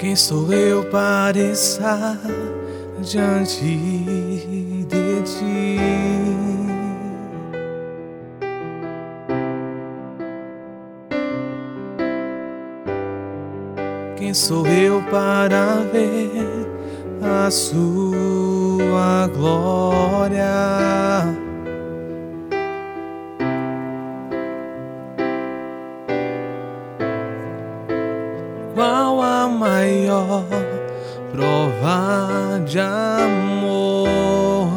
Quem sou eu para estar diante de ti? Quem sou eu para ver a sua glória? Qual a maior prova de amor?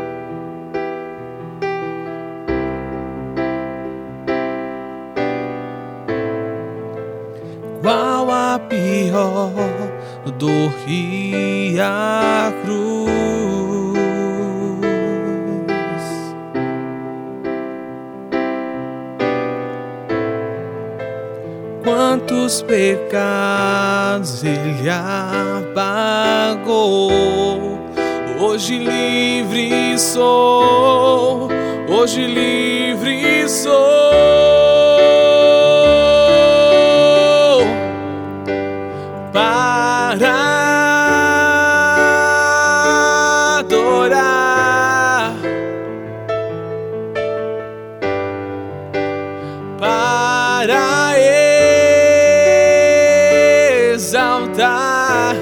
Qual a pior dor que a cruz? Quantos pecados Ele apagou? Hoje livre sou, hoje livre sou. Para adorar, para exaltar,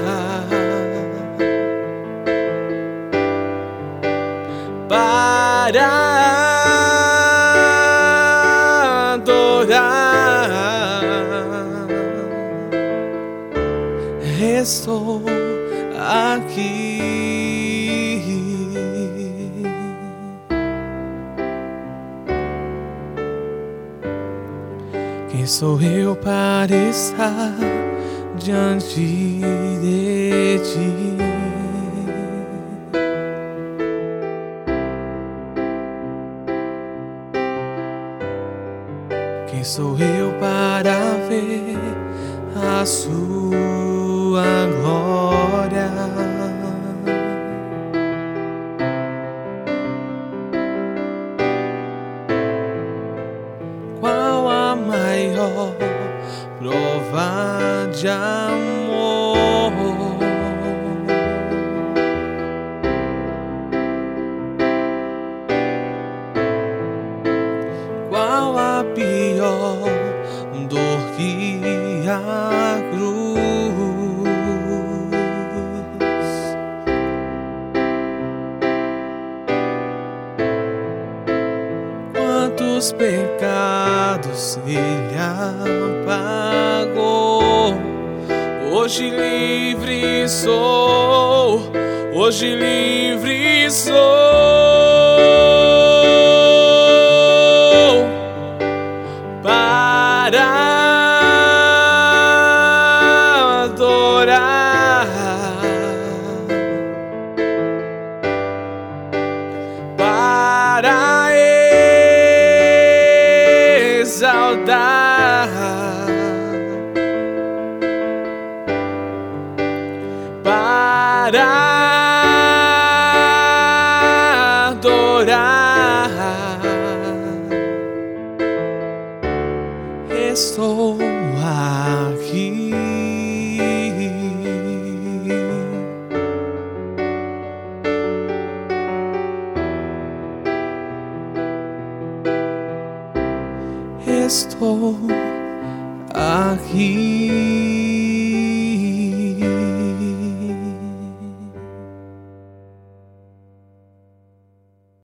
para adorar. Estou aqui. Quem sou eu para estar diante de ti? Quem sou eu para ver a sua glória? Qual a maior prova de amor? Qual a pior dor que a cruz? Quantos pecados Ele apagou? Hoje livre sou, hoje livre sou. Para adorar, para exaltar, para adorar. Estou aqui. Estou aqui.